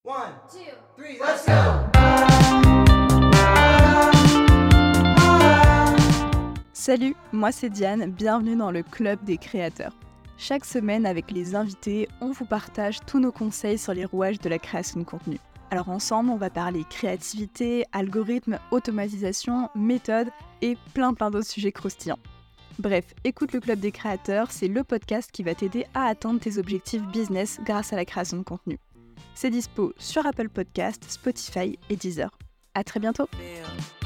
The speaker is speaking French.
1, 2, 3, let's go! Salut, moi c'est Diane, bienvenue dans le Club des créateurs. Chaque semaine avec les invités, on vous partage tous nos conseils sur les rouages de la création de contenu. Alors ensemble, on va parler créativité, algorithmes, automatisation, méthode et plein d'autres sujets croustillants. Bref, écoute le Club des créateurs, c'est le podcast qui va t'aider à atteindre tes objectifs business grâce à la création de contenu. C'est dispo sur Apple Podcasts, Spotify et Deezer. À très bientôt!